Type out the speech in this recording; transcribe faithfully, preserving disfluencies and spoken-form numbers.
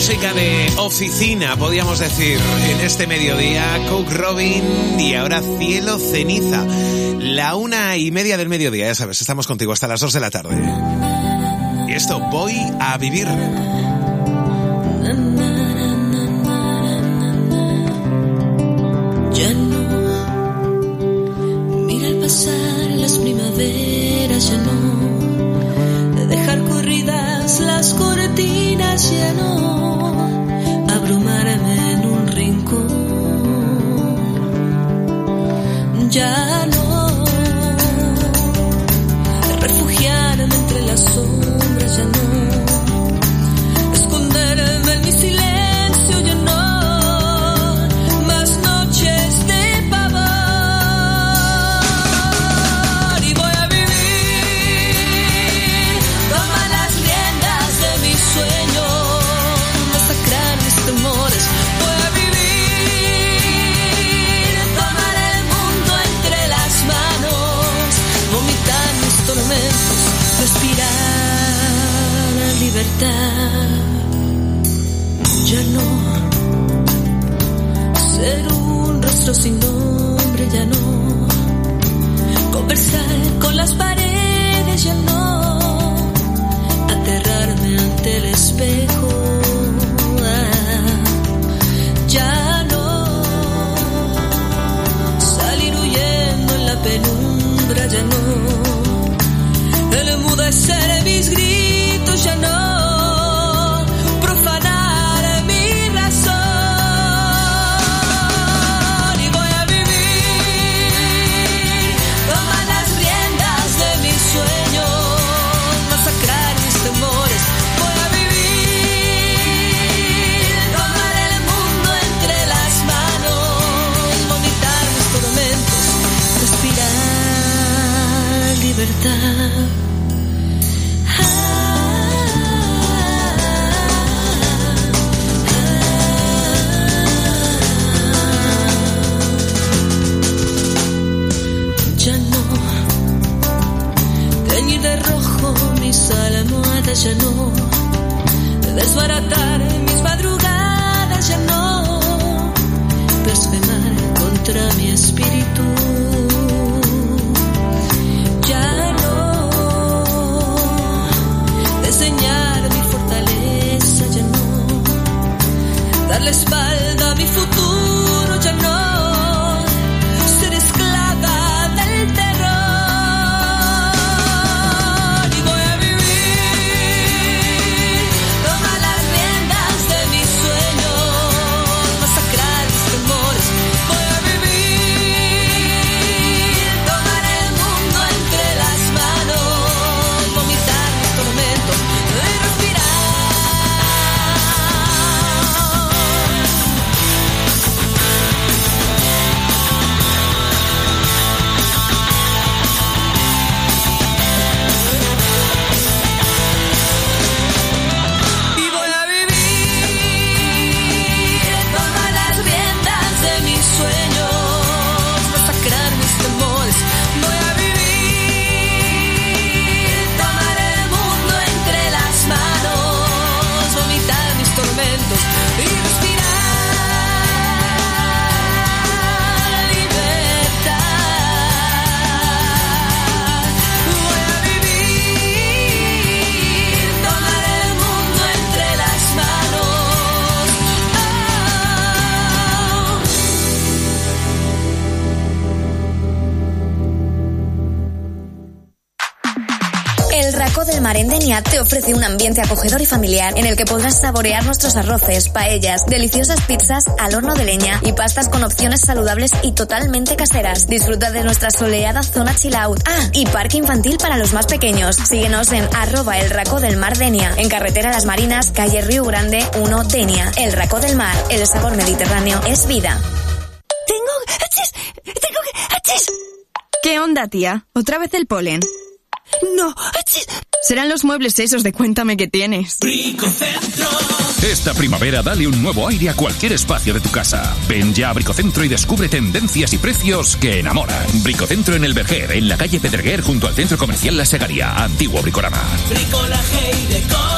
Música de oficina, podríamos decir, en este mediodía. Cook Robin y ahora Cielo Ceniza. La una y media del mediodía, ya sabes, estamos contigo hasta las dos de la tarde. Y esto, Voy a Vivir. Ya no, mira al pasar las primaveras, ya no, de dejar corridas las cortinas, ya no, abrumarme en un rincón, ya no, refugiarme entre las sombras, ya no, esconderme en mi silencio, ya no. Ya no ser un rostro sin nombre, ya no conversar con las paredes, ya no aterrarme ante el espejo, ya no salir huyendo en la penumbra, ya no el enmudecer mis gritos, ya no ya no, desbaratar mis madrugadas, ya no, blasfemar contra mi espíritu, ya no, diseñar mi fortaleza, ya no, dar la espalda a mi futuro, ya no. del Mar en Denia te ofrece un ambiente acogedor y familiar en el que podrás saborear nuestros arroces, paellas, deliciosas pizzas al horno de leña y pastas con opciones saludables y totalmente caseras. Disfruta de nuestra soleada zona chill out. Ah, y parque infantil para los más pequeños. Síguenos en arroba el Racó del Mar Denia, en carretera Las Marinas, calle Río Grande uno, Denia. El Racó del Mar, el sabor mediterráneo es vida. Tengo... ¡Achis! ¡Tengo que... ¡Achis! ¿Qué onda, tía? ¿Otra vez el polen? No, ¡achis! Serán los muebles esos de Cuéntame qué tienes. Bricocentro. Esta primavera dale un nuevo aire a cualquier espacio de tu casa. Ven ya a Bricocentro y descubre tendencias y precios que enamoran. Bricocentro en el Verger, en la calle Pedreguer, junto al centro comercial La Segaría. Antiguo Bricorama. Bricolaje y decor.